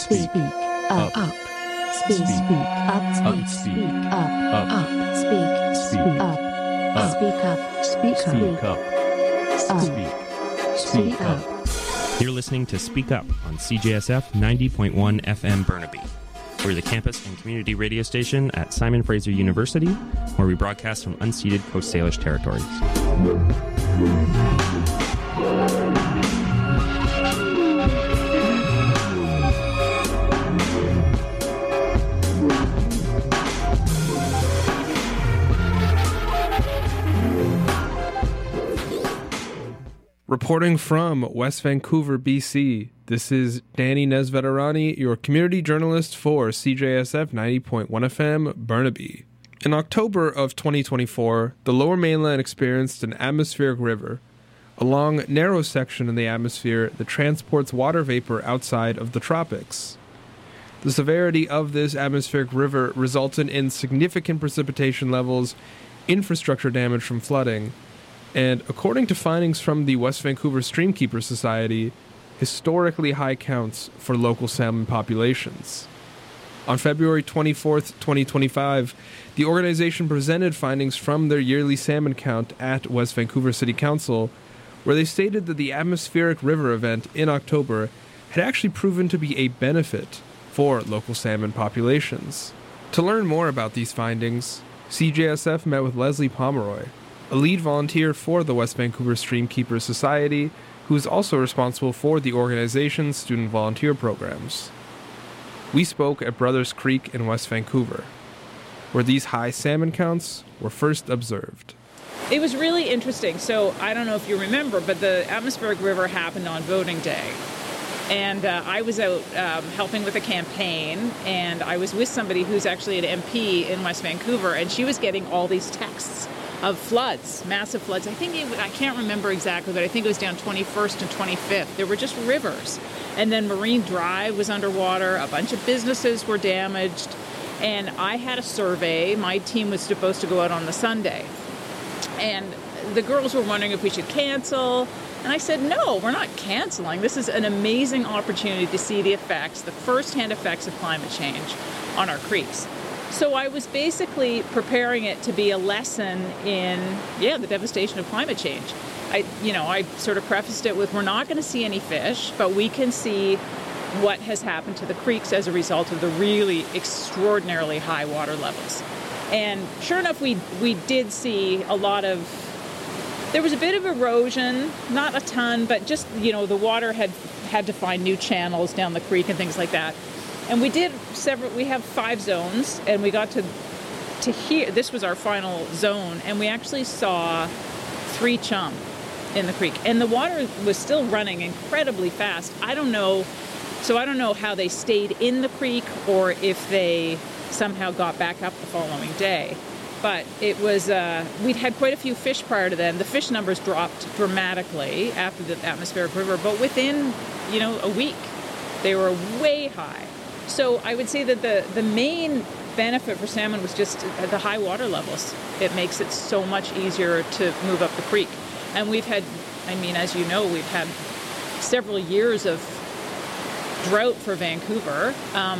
Speak up. Speak up. Speak up. Speak up. Speak up. Speak up. Speak up. You're listening to Speak Up on CJSF 90.1 FM Burnaby. We're the campus and community radio station at Simon Fraser University, where we broadcast from unceded Coast Salish territories. Reporting from West Vancouver, BC, this is Danny Nesveterani, your community journalist for CJSF 90.1 FM Burnaby. In October of 2024, the Lower Mainland experienced an atmospheric river, a long, narrow section in the atmosphere that transports water vapor outside of the tropics. The severity of this atmospheric river resulted in significant precipitation levels, infrastructure damage from flooding, and according to findings from the West Vancouver Streamkeeper Society, historically high counts for local salmon populations. On February 24th, 2025, the organization presented findings from their yearly salmon count at West Vancouver City Council, where they stated that the atmospheric river event in October had actually proven to be a benefit for local salmon populations. To learn more about these findings, CJSF met with Leslie Pomeroy, a lead volunteer for the West Vancouver Streamkeeper Society, who is also responsible for the organization's student volunteer programs. We spoke at Brothers Creek in West Vancouver, where these high salmon counts were first observed. It was really interesting. So I don't know if you remember, but the atmospheric river happened on voting day. And I was out helping with a campaign, and I was with somebody who's actually an MP in West Vancouver, and she was getting all these texts of floods, massive floods. I can't remember exactly, but I think it was down 21st and 25th. There were just rivers. And then Marine Drive was underwater. A bunch of businesses were damaged. And I had a survey. My team was supposed to go out on the Sunday. And the girls were wondering if we should cancel. And I said, no, we're not canceling. This is an amazing opportunity to see the effects, the first-hand effects of climate change on our creeks. So I was basically preparing it to be a lesson in, the devastation of climate change. I sort of prefaced it with, we're not going to see any fish, but we can see what has happened to the creeks as a result of the really extraordinarily high water levels. And sure enough, we did see there was a bit of erosion, not a ton, but just, the water had to find new channels down the creek and things like that. And we have 5 zones, and we got to hear, this was our final zone, and we actually saw 3 chum in the creek. And the water was still running incredibly fast. I don't know how they stayed in the creek or if they somehow got back up the following day. But it was, we'd had quite a few fish prior to then. The fish numbers dropped dramatically after the atmospheric river, but within, a week, they were way high. So I would say that the main benefit for salmon was just the high water levels. It makes it so much easier to move up the creek. And we've had, as you know, we've had several years of drought for Vancouver.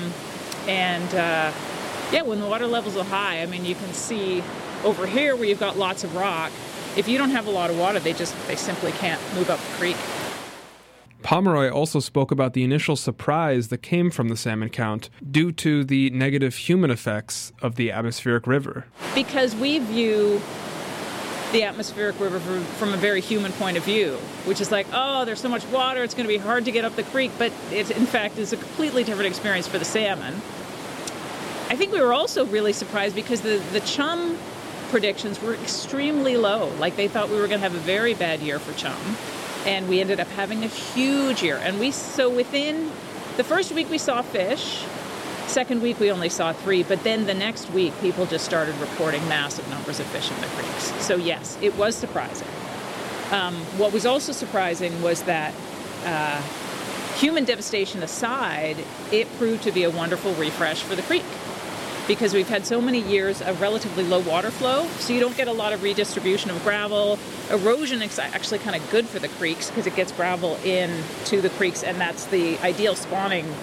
When the water levels are high, you can see over here where you've got lots of rock, if you don't have a lot of water, they simply can't move up the creek. Pomeroy also spoke about the initial surprise that came from the salmon count due to the negative human effects of the atmospheric river. Because we view the atmospheric river from a very human point of view, which is like, there's so much water, it's going to be hard to get up the creek, but it, in fact, is a completely different experience for the salmon. I think we were also really surprised because the chum predictions were extremely low. Like, they thought we were going to have a very bad year for chum. And we ended up having a huge year. And within the first week we saw fish, second week we only saw 3, but then the next week people just started reporting massive numbers of fish in the creeks. So yes, it was surprising. What was also surprising was that human devastation aside, it proved to be a wonderful refresh for the creek. Because we've had so many years of relatively low water flow, so you don't get a lot of redistribution of gravel. Erosion is actually kind of good for the creeks because it gets gravel into the creeks, and that's the ideal spawning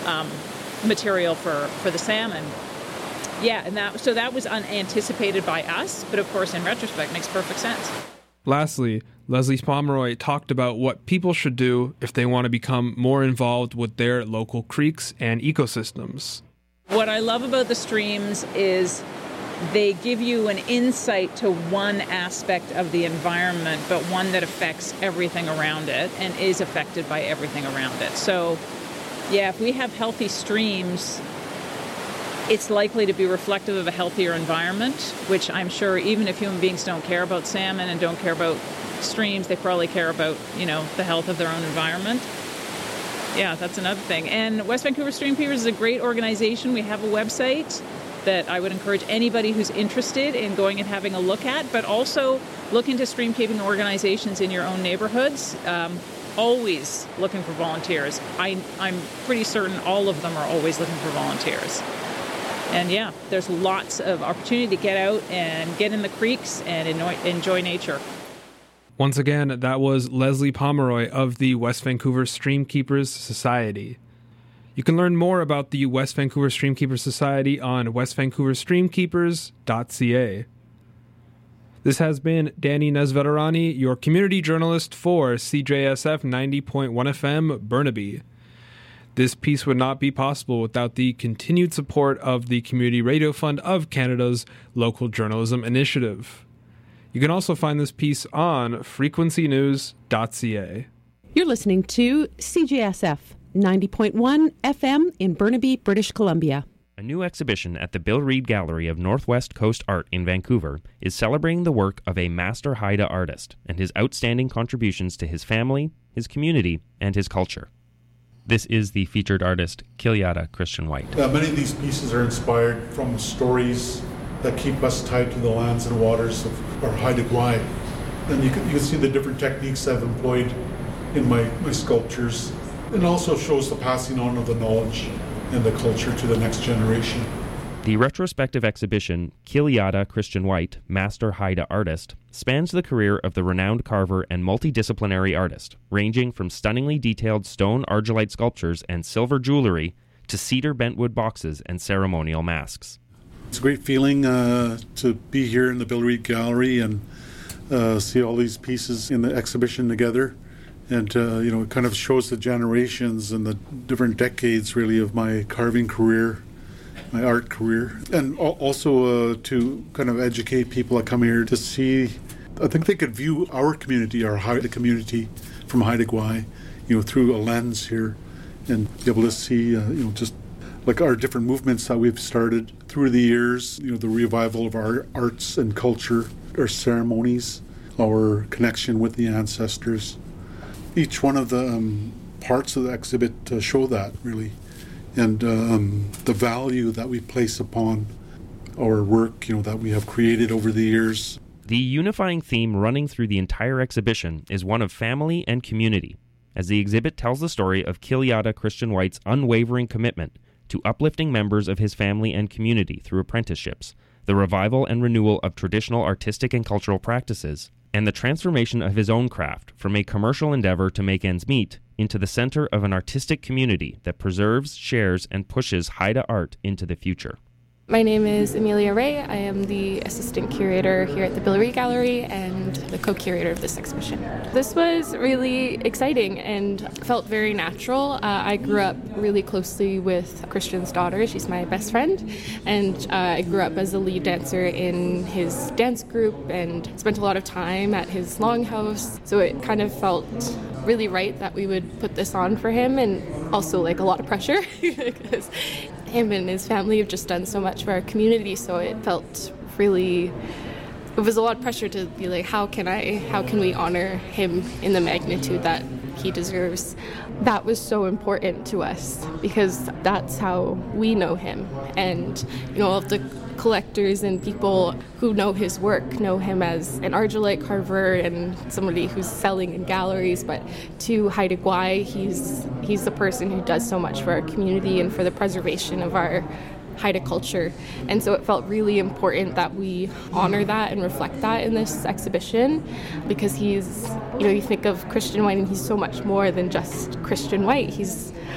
material for the salmon. Yeah, and that was unanticipated by us, but of course, in retrospect, makes perfect sense. Lastly, Leslie Pomeroy talked about what people should do if they want to become more involved with their local creeks and ecosystems. What I love about the streams is they give you an insight to one aspect of the environment, but one that affects everything around it and is affected by everything around it. So, yeah, if we have healthy streams, it's likely to be reflective of a healthier environment, which I'm sure even if human beings don't care about salmon and don't care about streams, they probably care about, the health of their own environment. Yeah, that's another thing. And West Vancouver Stream Keepers is a great organization. We have a website that I would encourage anybody who's interested in going and having a look at, but also look into stream keeping organizations in your own neighborhoods. Always looking for volunteers. I'm pretty certain all of them are always looking for volunteers. And yeah, there's lots of opportunity to get out and get in the creeks and enjoy nature. Once again, that was Leslie Pomeroy of the West Vancouver Stream Keepers Society. You can learn more about the West Vancouver Stream Keepers Society on westvancouverstreamkeepers.ca. This has been Danny Nesveterani, your community journalist for CJSF 90.1 FM Burnaby. This piece would not be possible without the continued support of the Community Radio Fund of Canada's Local Journalism Initiative. You can also find this piece on frequencynews.ca. You're listening to CJSF 90.1 FM in Burnaby, British Columbia. A new exhibition at the Bill Reid Gallery of Northwest Coast Art in Vancouver is celebrating the work of a master Haida artist and his outstanding contributions to his family, his community, and his culture. This is the featured artist, Kiliata Christian White. Many of these pieces are inspired from stories that keep us tied to the lands and waters of our Haida Gwaii. And you can see the different techniques I've employed in my sculptures. It also shows the passing on of the knowledge and the culture to the next generation. The retrospective exhibition, Kiliata Christian White, Master Haida Artist, spans the career of the renowned carver and multidisciplinary artist, ranging from stunningly detailed stone argillite sculptures and silver jewelry to cedar bentwood boxes and ceremonial masks. It's a great feeling to be here in the Bill Reid Gallery and see all these pieces in the exhibition together. And, it kind of shows the generations and the different decades, really, of my carving career, my art career. And also to kind of educate people that come here to see, I think they could view our community, our Haida community from Haida Gwaii, through a lens here and be able to see, just like our different movements that we've started through the years, the revival of our arts and culture, our ceremonies, our connection with the ancestors. Each one of the parts of the exhibit show that, really, and the value that we place upon our work, that we have created over the years. The unifying theme running through the entire exhibition is one of family and community, as the exhibit tells the story of Kiliata Christian White's unwavering commitment to uplifting members of his family and community through apprenticeships, the revival and renewal of traditional artistic and cultural practices, and the transformation of his own craft from a commercial endeavor to make ends meet into the center of an artistic community that preserves, shares, and pushes Haida art into the future. My name is Amelia Ray. I am the assistant curator here at the Bill Reid Gallery and the co-curator of this exhibition. This was really exciting and felt very natural. I grew up really closely with Christian's daughter. She's my best friend, and I grew up as a lead dancer in his dance group and spent a lot of time at his longhouse. So it kind of felt really right that we would put this on for him, and also like a lot of pressure because him and his family have just done so much for our community, so it felt really, it was a lot of pressure to be like, how can we honor him in the magnitude that he deserves? That was so important to us because that's how we know him, and all of the collectors and people who know his work know him as an argillite carver and somebody who's selling in galleries, but to Haida Gwaii, he's the person who does so much for our community and for the preservation of our Haida culture. And so it felt really important that we honor that and reflect that in this exhibition, because he's, you think of Christian White and he's so much more than just Christian White. He's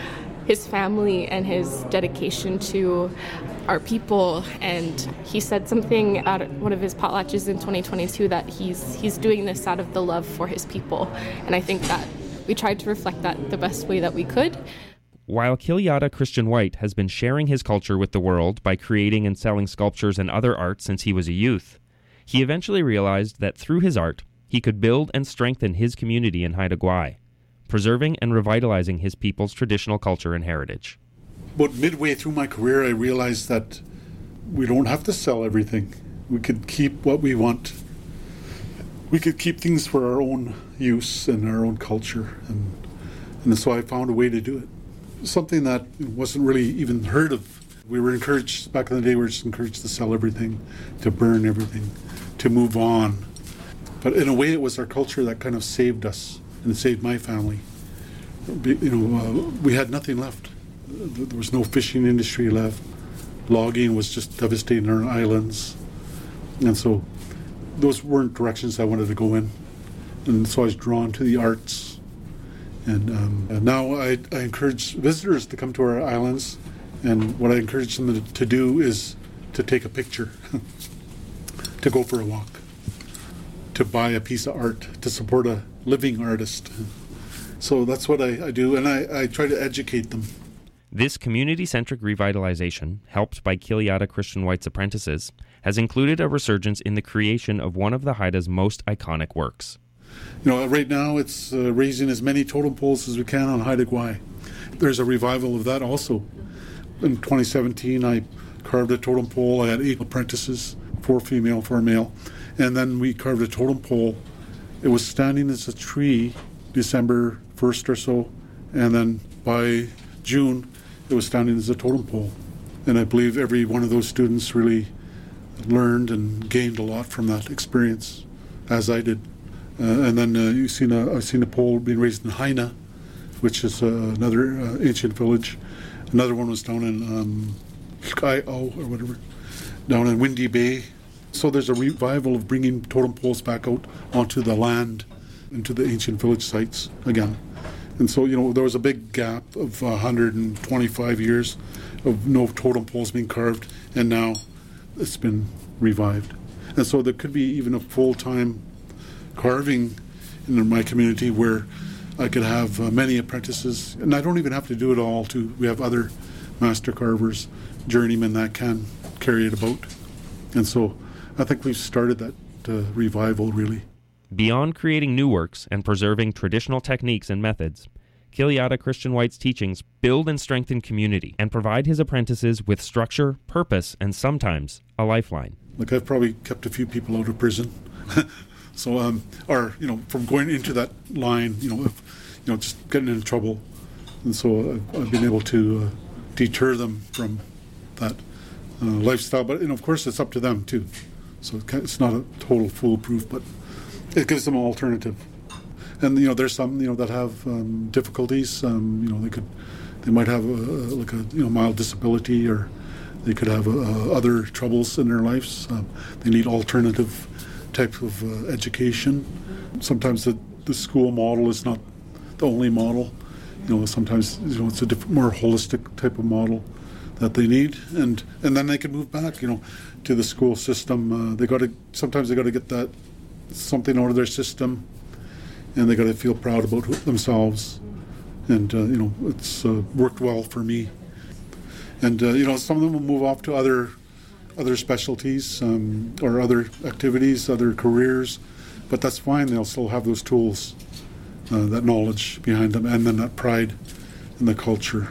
his family and his dedication to our people. And he said something at one of his potlatches in 2022 that he's doing this out of the love for his people. And I think that we tried to reflect that the best way that we could. While Kilyada Christian White has been sharing his culture with the world by creating and selling sculptures and other art since he was a youth, he eventually realized that through his art, he could build and strengthen his community in Haida Gwaii, preserving and revitalizing his people's traditional culture and heritage. About midway through my career, I realized that we don't have to sell everything. We could keep what we want. We could keep things for our own use and our own culture. And so I found a way to do it. Something that wasn't really even heard of. We were encouraged, back in the day, we were just encouraged to sell everything, to burn everything, to move on. But in a way, it was our culture that kind of saved us, and it saved my family. We had nothing left. There was no fishing industry left. Logging was just devastating our islands. And so those weren't directions I wanted to go in. And so I was drawn to the arts. And now I encourage visitors to come to our islands, and what I encourage them to do is to take a picture, to go for a walk, to buy a piece of art, to support a living artist. So that's what I do, and I try to educate them. This community-centric revitalization, helped by Kilyada Christian White's apprentices, has included a resurgence in the creation of one of the Haida's most iconic works. Right now it's raising as many totem poles as we can on Haida Gwaii. There's a revival of that also. In 2017, I carved a totem pole. I had 8 apprentices, 4 female, 4 male. And then we carved a totem pole. It was standing as a tree December 1st or so. And then by June, it was standing as a totem pole. And I believe every one of those students really learned and gained a lot from that experience, as I did. And then I've seen a pole being raised in Haina, which is another ancient village. Another one was down in Sky-O or whatever, down in Windy Bay. So there's a revival of bringing totem poles back out onto the land, into the ancient village sites again. And so, there was a big gap of 125 years of no totem poles being carved, and now it's been revived. And so there could be even a full-time carving in my community where I could have many apprentices, and I don't even have to do it all. We have other master carvers, journeymen that can carry it about. And so I think we've started that revival, really. Beyond creating new works and preserving traditional techniques and methods, Kilyada Christian White's teachings build and strengthen community and provide his apprentices with structure, purpose, and sometimes a lifeline. I've probably kept a few people out of prison. So, from going into that line, just getting in trouble. And so I've been able to deter them from that lifestyle. But, of course, it's up to them, too. So it's not a total foolproof, but it gives them an alternative. And, there's some, that have difficulties. They might have a mild disability, or they could have other troubles in their lives. They need alternative type of education. Sometimes the school model is not the only model. Sometimes it's a different, more holistic type of model that they need, and then they can move back, to the school system. Sometimes they got to get that something out of their system, and they got to feel proud about themselves. And it's worked well for me. And some of them will move off to other specialties or other activities, other careers, but that's fine. They'll still have those tools, that knowledge behind them, and then that pride in the culture.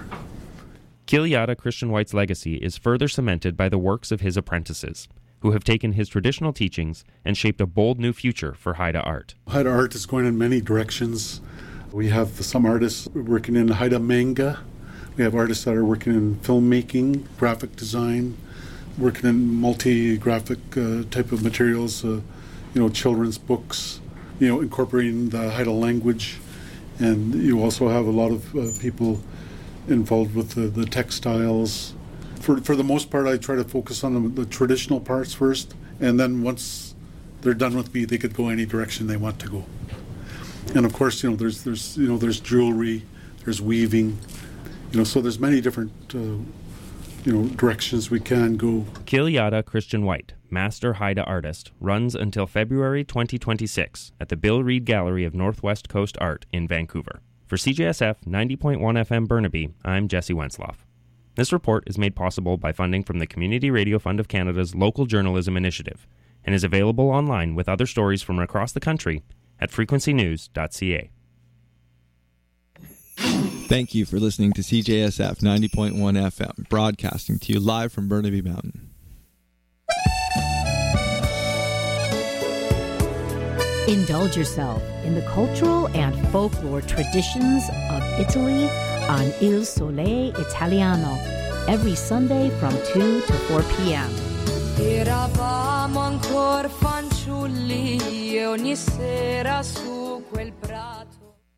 Kilyada Christian White's legacy is further cemented by the works of his apprentices, who have taken his traditional teachings and shaped a bold new future for Haida art. Haida art is going in many directions. We have some artists working in Haida manga. We have artists that are working in filmmaking, graphic design, working in multi-graphic type of materials, children's books, incorporating the Haida language. And you also have a lot of people involved with the textiles. For the most part, I try to focus on the traditional parts first, and then once they're done with me, they could go any direction they want to go. And of course, there's jewelry, there's weaving, So there's many different directions we can go. Kilyada Christian White, master Haida artist, runs until February 2026 at the Bill Reid Gallery of Northwest Coast Art in Vancouver. For CJSF 90.1 FM Burnaby, I'm Jesse Wensloff. This report is made possible by funding from the Community Radio Fund of Canada's Local Journalism Initiative and is available online with other stories from across the country at frequencynews.ca. Thank you for listening to CJSF 90.1 FM, broadcasting to you live from Burnaby Mountain. Indulge yourself in the cultural and folklore traditions of Italy on Il Sole Italiano every Sunday from 2 to 4 p.m. Eravamo ancora fanciulli e ogni sera su quel prato.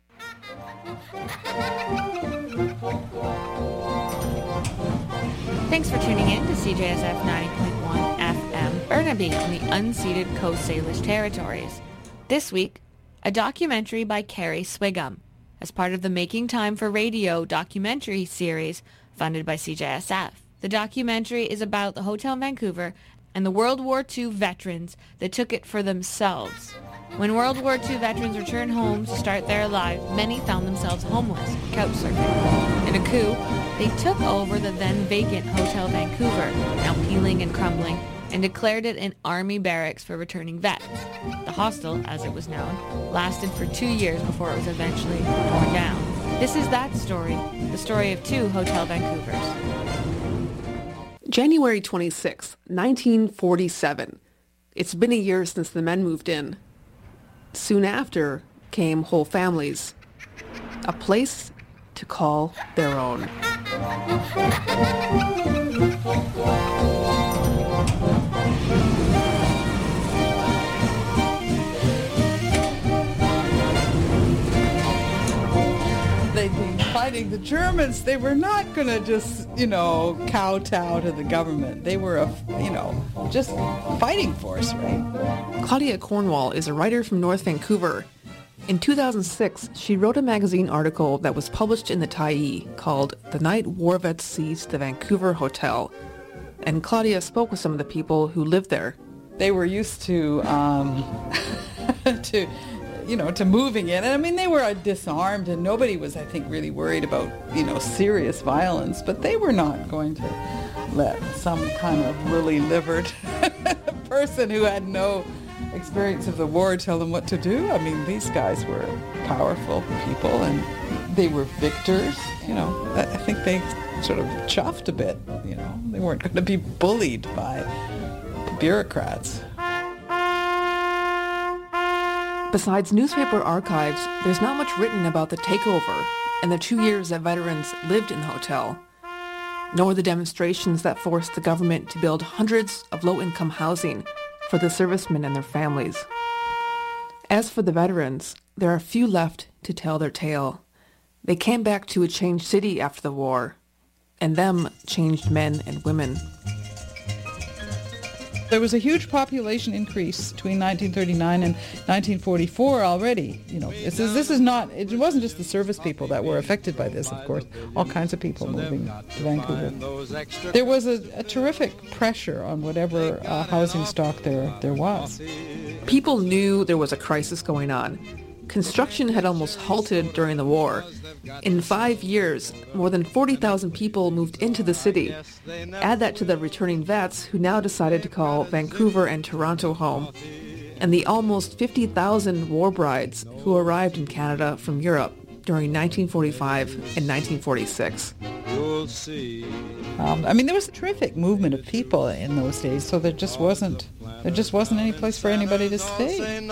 Thanks for tuning in to CJSF 90.1 FM Burnaby in the unceded Coast Salish territories. This week, a documentary by Carrie Swigum as part of the Making Time for Radio documentary series funded by CJSF. The documentary is about the Hotel Vancouver and the World War II veterans that took it for themselves. When World War II veterans returned home to start their lives, many found themselves homeless, couch surfing. In a coup, they took over the then vacant Hotel Vancouver, now peeling and crumbling, and declared it an army barracks for returning vets. The hostel, as it was known, lasted for 2 years before it was eventually torn down. This is that story, the story of two Hotel Vancouvers. January 26, 1947. It's been a year since the men moved in. Soon after came whole families. A place to call their own. They'd been fighting the Germans. They were not going to just, kowtow to the government. They were, just fighting force, right? Claudia Cornwall is a writer from North Vancouver. In 2006, she wrote a magazine article that was published in the Tyee called The Night War Vets Seized the Vancouver Hotel. And Claudia spoke with some of the people who lived there. They were used to, to moving in. And I mean, they were disarmed and nobody was, I think, really worried about, serious violence. But they were not going to let some kind of lily-livered person who had no experience of the war tell them what to do. I mean, these guys were powerful people and they were victors. I think they sort of chuffed a bit. They weren't going to be bullied by bureaucrats. Besides newspaper archives, there's not much written about the takeover and the 2 years that veterans lived in the hotel, nor the demonstrations that forced the government to build hundreds of low-income housing for the servicemen and their families. As for the veterans, there are few left to tell their tale. They came back to a changed city after the war, and them changed men and women. There was a huge population increase between 1939 and 1944 already. This is not, it wasn't just the service people that were affected by this, of course. All kinds of people moving to Vancouver. There was a terrific pressure on whatever housing stock there was. People knew there was a crisis going on. Construction had almost halted during the war. In 5 years, more than 40,000 people moved into the city. Add that to the returning vets who now decided to call Vancouver and Toronto home, and the almost 50,000 war brides who arrived in Canada from Europe during 1945 and 1946. There was a terrific movement of people in those days, so there just wasn't any place for anybody to stay.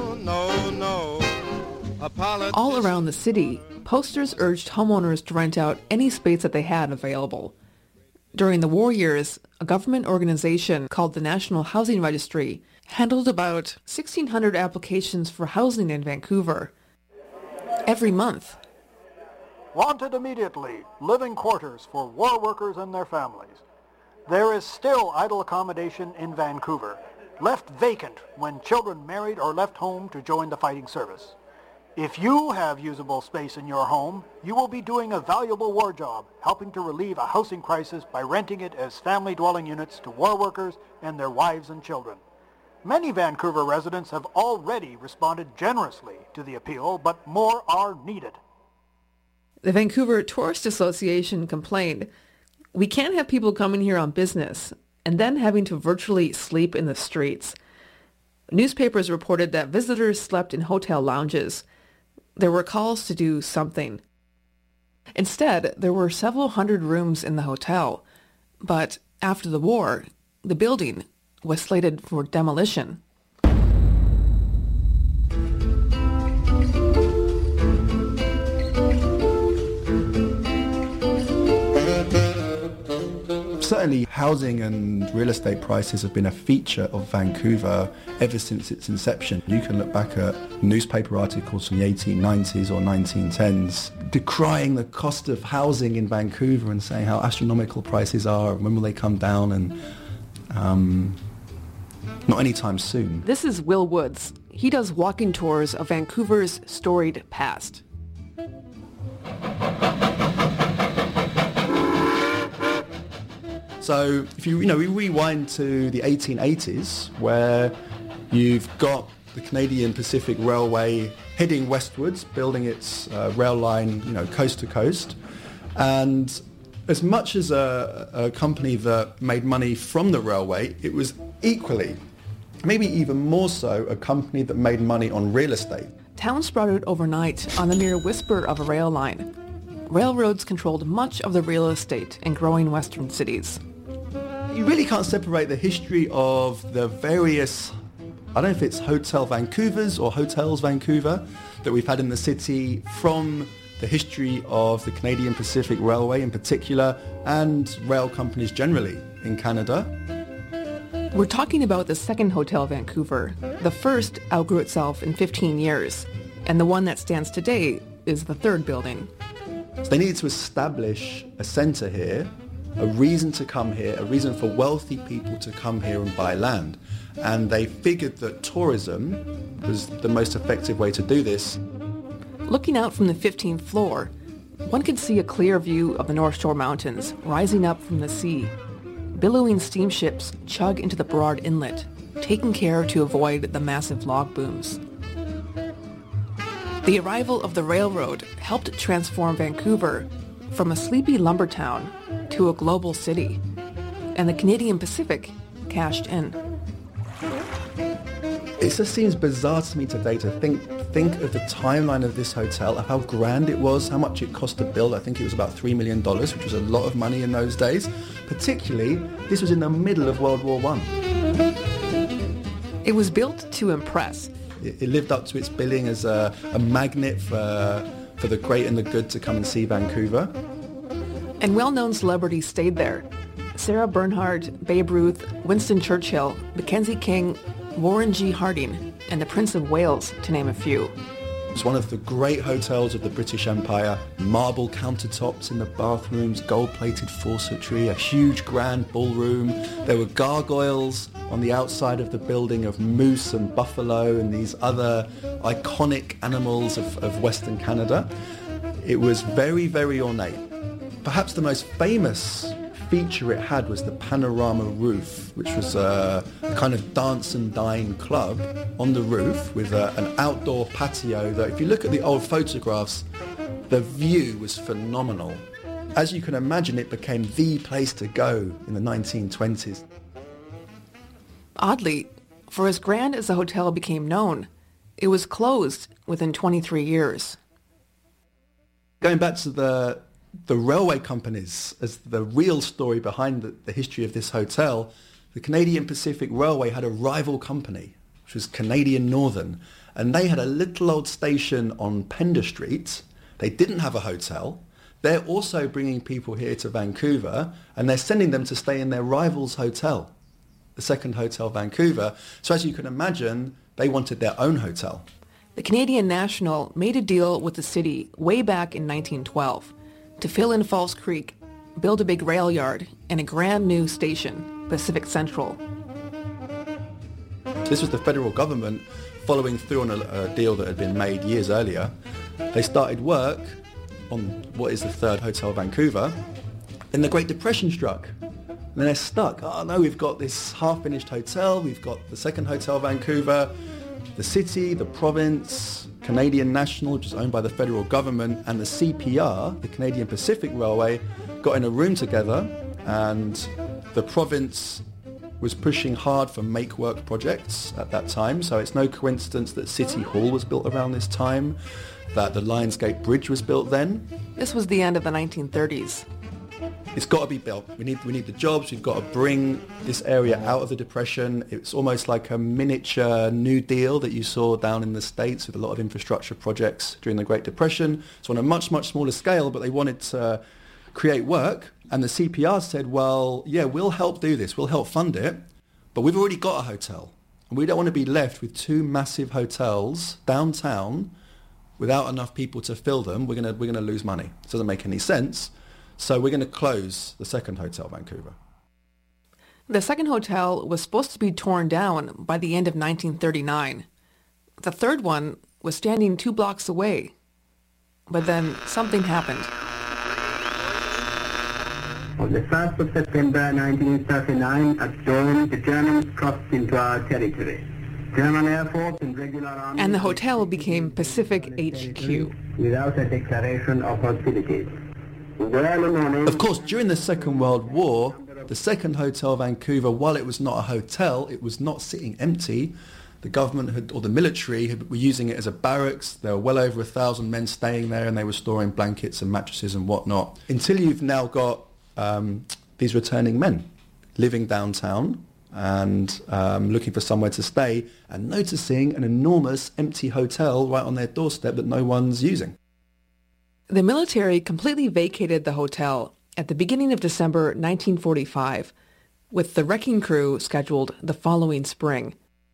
All around the city, posters urged homeowners to rent out any space that they had available. During the war years, a government organization called the National Housing Registry handled about 1,600 applications for housing in Vancouver every month. Wanted immediately, living quarters for war workers and their families. There is still idle accommodation in Vancouver, left vacant when children married or left home to join the fighting service. If you have usable space in your home, you will be doing a valuable war job, helping to relieve a housing crisis by renting it as family dwelling units to war workers and their wives and children. Many Vancouver residents have already responded generously to the appeal, but more are needed. The Vancouver Tourist Association complained, "We can't have people coming here on business and then having to virtually sleep in the streets." Newspapers reported that visitors slept in hotel lounges. There were calls to do something. Instead, there were several hundred rooms in the hotel, but after the war, the building was slated for demolition. Certainly, housing and real estate prices have been a feature of Vancouver ever since its inception. You can look back at newspaper articles from the 1890s or 1910s decrying the cost of housing in Vancouver and saying how astronomical prices are and when will they come down, and not anytime soon. This is Will Woods. He does walking tours of Vancouver's storied past. So if we rewind to the 1880s, where you've got the Canadian Pacific Railway heading westwards, building its rail line, coast to coast, and as much as a company that made money from the railway, it was equally, maybe even more so, a company that made money on real estate. Town sprouted overnight on the mere whisper of a rail line. Railroads controlled much of the real estate in growing western cities. You really can't separate the history of the various, I don't know if it's Hotel Vancouvers or Hotels Vancouver that we've had in the city, from the history of the Canadian Pacific Railway in particular and rail companies generally in Canada. We're talking about the second Hotel Vancouver. The first outgrew itself in 15 years, and the one that stands today is the third building. So they needed to establish a centre here, a reason to come here, a reason for wealthy people to come here and buy land. And they figured that tourism was the most effective way to do this. Looking out from the 15th floor, one could see a clear view of the North Shore Mountains rising up from the sea. Billowing steamships chug into the broad inlet, taking care to avoid the massive log booms. The arrival of the railroad helped transform Vancouver from a sleepy lumber town to a global city, and the Canadian Pacific cashed in. It just seems bizarre to me today to think of the timeline of this hotel, of how grand it was, how much it cost to build. I think it was about $3 million, which was a lot of money in those days. Particularly, this was in the middle of World War I. It was built to impress. It lived up to its billing as a magnet for the great and the good to come and see Vancouver. And well-known celebrities stayed there. Sarah Bernhardt, Babe Ruth, Winston Churchill, Mackenzie King, Warren G. Harding, and the Prince of Wales, to name a few. It's one of the great hotels of the British Empire. Marble countertops in the bathrooms, gold-plated faucetry, a huge grand ballroom. There were gargoyles on the outside of the building of moose and buffalo and these other iconic animals of Western Canada. It was very, very ornate. Perhaps the most famous feature it had was the panorama roof, which was a kind of dance and dine club on the roof with an outdoor patio that, if you look at the old photographs, the view was phenomenal. As you can imagine, it became the place to go in the 1920s. Oddly, for as grand as the hotel became known, it was closed within 23 years. Going back to the railway companies as the real story behind the history of this hotel, the Canadian Pacific Railway had a rival company, which was Canadian Northern, and they had a little old station on Pender Street. They didn't have a hotel. They're also bringing people here to Vancouver, and they're sending them to stay in their rival's hotel, the second Hotel Vancouver. So as you can imagine, they wanted their own hotel. The Canadian National made a deal with the city way back in 1912 to fill in False Creek, build a big rail yard, and a grand new station, Pacific Central. This was the federal government following through on a deal that had been made years earlier. They started work on what is the third Hotel Vancouver. Then the Great Depression struck. And they're stuck. Oh no, we've got this half-finished hotel, we've got the second Hotel Vancouver, the city, the province, Canadian National, which is owned by the federal government, and the CPR, the Canadian Pacific Railway, got in a room together, and the province was pushing hard for make-work projects at that time, so it's no coincidence that City Hall was built around this time, that the Lionsgate Bridge was built then. This was the end of the 1930s. It's got to be built. We need the jobs. We've got to bring this area out of the Depression. It's almost like a miniature New Deal that you saw down in the States with a lot of infrastructure projects during the Great Depression. So on a much, much smaller scale, but they wanted to create work. And the CPR said, well, yeah, we'll help do this. We'll help fund it. But we've already got a hotel. And we don't want to be left with two massive hotels downtown without enough people to fill them. We're going to lose money. It doesn't make any sense. So we're going to close the second Hotel Vancouver. The second hotel was supposed to be torn down by the end of 1939. The third one was standing 2 blocks away. But then something happened. On the 1st of September 1939, at dawn, the Germans crossed into our territory. German Air Force and regular army... And the hotel became Pacific HQ. Without a declaration of hostilities. Of course, during the Second World War, the second Hotel Vancouver, while it was not a hotel, it was not sitting empty. The government or the military were using it as a barracks. There were well over 1,000 men staying there, and they were storing blankets and mattresses and whatnot. Until you've now got these returning men living downtown and looking for somewhere to stay and noticing an enormous empty hotel right on their doorstep that no one's using. The military completely vacated the hotel at the beginning of December 1945, with the wrecking crew scheduled the following spring.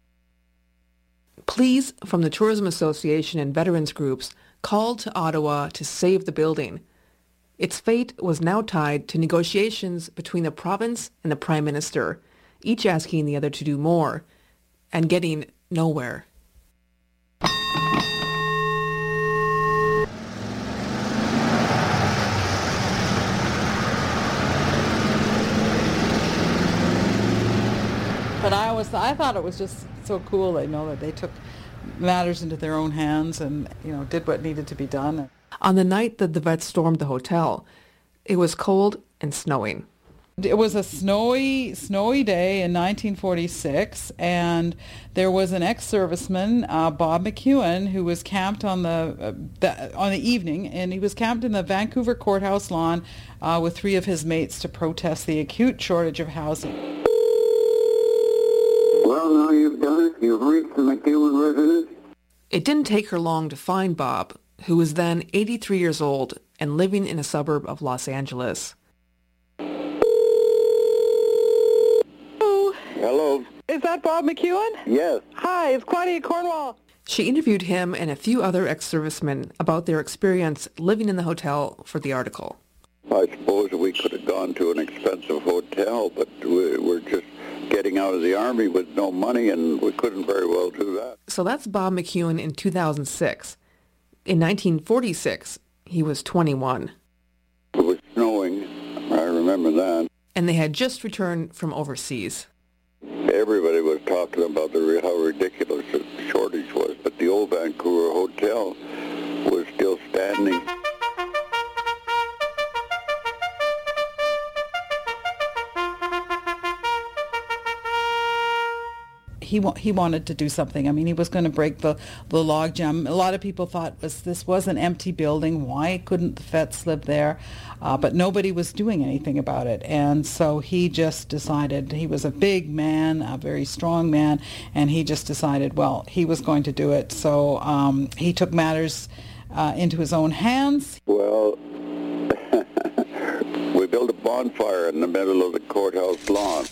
Pleas from the Tourism Association and veterans groups called to Ottawa to save the building. Its fate was now tied to negotiations between the province and the Prime Minister, each asking the other to do more, and getting nowhere. But I thought it was just so cool, that they took matters into their own hands and, did what needed to be done. On the night that the vets stormed the hotel, it was cold and snowing. It was a snowy day in 1946, and there was an ex-serviceman, Bob McEwen, who was camped on the evening, and he was camped in the Vancouver courthouse lawn with 3 of his mates to protest the acute shortage of housing. Well, now you've done it. You've reached the McEwen residence. It didn't take her long to find Bob, who was then 83 years old and living in a suburb of Los Angeles. Hello. Is that Bob McEwen? Yes. Hi, it's Claudia Cornwall. She interviewed him and a few other ex-servicemen about their experience living in the hotel for the article. I suppose we could have gone to an expensive hotel, but we're just getting out of the Army with no money, and we couldn't very well do that. So that's Bob McEwen in 2006. In 1946, he was 21. It was snowing. I remember that. And they had just returned from overseas. Everybody was talking about how ridiculous the shortage was, but the old Vancouver hotel was still standing. He wanted to do something. I mean, he was going to break the logjam. A lot of people thought this was an empty building. Why couldn't the vets live there? But nobody was doing anything about it. And so he just decided, he was a big man, a very strong man, and he just decided, well, he was going to do it. So he took matters into his own hands. Well, we built a bonfire in the middle of the courthouse lawn.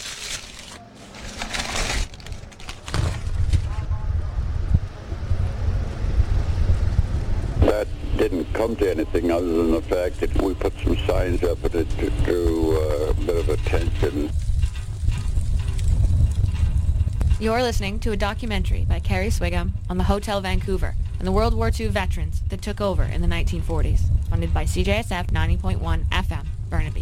That didn't come to anything other than the fact that we put some signs up at it to drew a bit of attention. You're listening to a documentary by Carrie Swigum on the Hotel Vancouver and the World War II veterans that took over in the 1940s, funded by CJSF 90.1 FM, Burnaby.